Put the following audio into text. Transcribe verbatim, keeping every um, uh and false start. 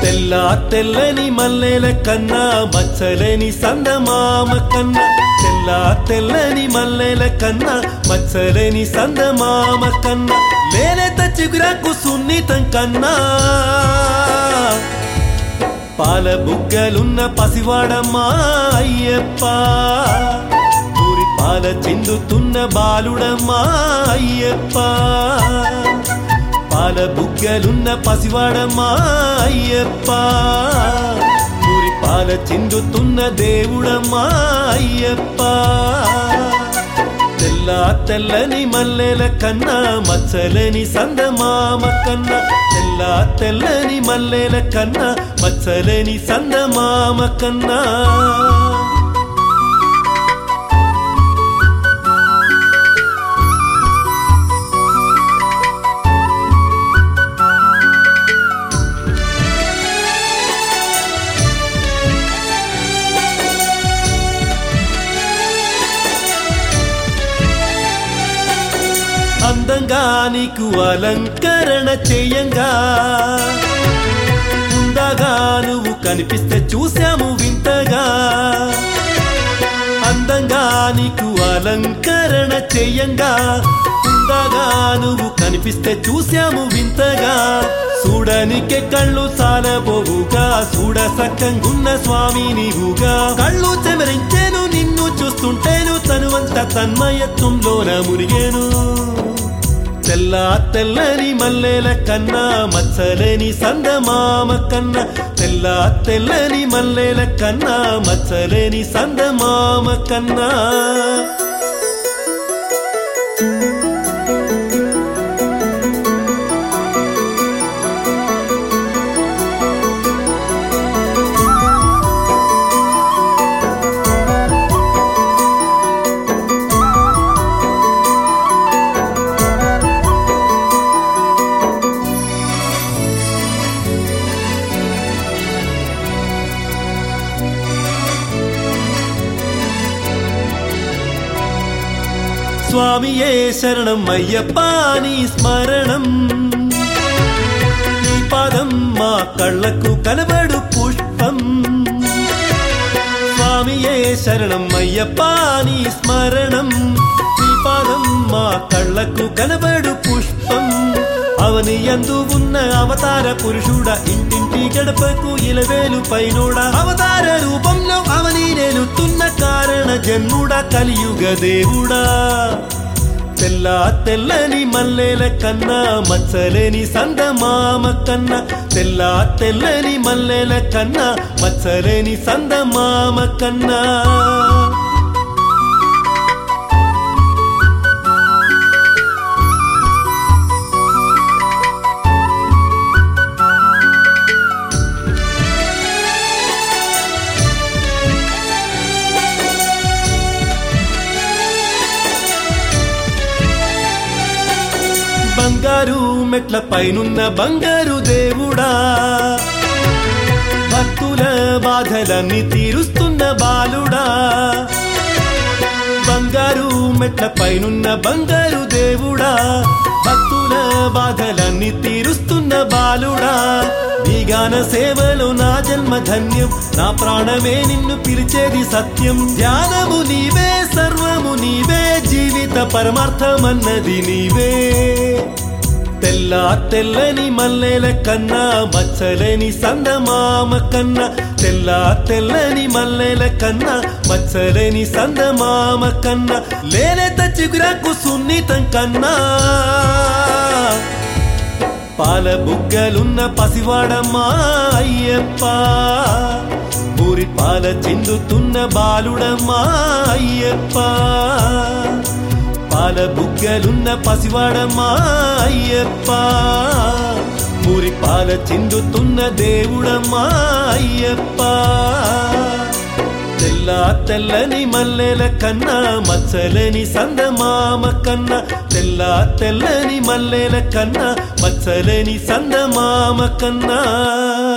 తెల్ల తెల్లని మల్లెల కన్నా మచ్చలేని సందమామ కన్నా తెల్ల తెల్లని మల్లెల కన్నా మచ్చలేని సందమామ కన్నా లేలేత చిగురాకు సున్నితం కన్నా పాల బుగ్గలున్న పసివాడమ్మా అయ్యప్ప ఊరి పాల చిందుతున్న బాలుడమ్మా అయ్యప్ప పాల బుగ్గలున్న పసివాడమ్మా అయ్యప్ప ఊరి పాల చిందుతున్న దేవుడమ్మా అయ్యప్ప తెల్ల తెల్లని మల్లెల కన్నా మచ్చలేని సందమామ కన్నా తెల్ల తెల్లని మల్లెల కన్నా మచ్చలేని సందమామ కన్నా అందంగా నీకు అలంకరణ చేయంగా ఉండగా నువ్వు కనిపిస్తే చూశాము వింతగా అందంగా నీకు అలంకరణ చేయంగా ఉండగా నువ్వు కనిపిస్తే చూశాము వింతగా చూడనికే కళ్ళు సాలబోవుగా చూడ సక్కంగున్న స్వామి నీవుగా కళ్ళు చెమరించేను నిన్ను చూస్తుంటేను తనువంత తన్మయత్వంలోన మునిగేను తెల్ల తెల్లని మల్లెల కన్నా మచ్చలేని సందమామ కన్నా తెల్ల తెల్లని మల్లెల కన్నా మచ్చలేని సందమామ కన్నా స్వామియే శరణం అయ్యప్ప నీ స్మరణం నీ పాదం మా కళ్ళకు కనబడు పుష్పం స్వామియే శరణం అయ్యప్ప నీ స్మరణం నీ పాదం మా కళ్ళకు కనబడు పుష్పం అవని యందు ఉన్న అవతార పురుషుడ ఇంటింటి గడపకు ఇలవేలు పైనోడ అవతార రూపంలో అవని నేలుతున్న కారణ జన్ముడ కలియుగ దేవుడా తెల్ల తెల్లని మల్లెల కన్నా మచ్చలేని సందమామ కన్నా తెల్ల తెల్లని మల్లెల కన్నా మచ్చలేని సందమామ కన్నా బంగారు మెట్ల పైనున్న బంగారు దేవుడా భక్తుల బాధలన్నీ తీరుస్తున్న బాలుడా బంగారు మెట్ల పైనున్న బంగారు దేవుడా భక్తుల బాధలన్నీ తీరుస్తున్న బాలుడా నీ గాన సేవలో నా జన్మ ధన్యం నా ప్రాణమే నిన్ను పిలిచేది సత్యం ధ్యానము నీవే సర్వము నీవే జీవిత పరమార్థమన్నది నీవే తెల్ల తెల్లని మల్లెల కన్నా మచ్చలేని సందమామ కన్నా తెల్ల తెల్లని మల్లెల కన్నా మచ్చలేని సందమామ కన్నా లేలేత చిగురాకు సున్నితం కన్నా పాల బుగ్గలున్న పసివాడమ్మా అయ్యప్ప ఊరి పాల చిందుతున్న బాలుడమ్మా అయ్యప్ప పాల బుగ్గలున్న పసివాడమ్మా అయ్యప్ప ఊరి పాల చిందుతున్న దేవుడమ్మా అయ్యప్ప తెల్ల తెల్లని మల్లెల కన్నా మచ్చలేని సందమామ కన్నా తెల్ల తెల్లని మల్లెల కన్నా మచ్చలేని సందమామ కన్నా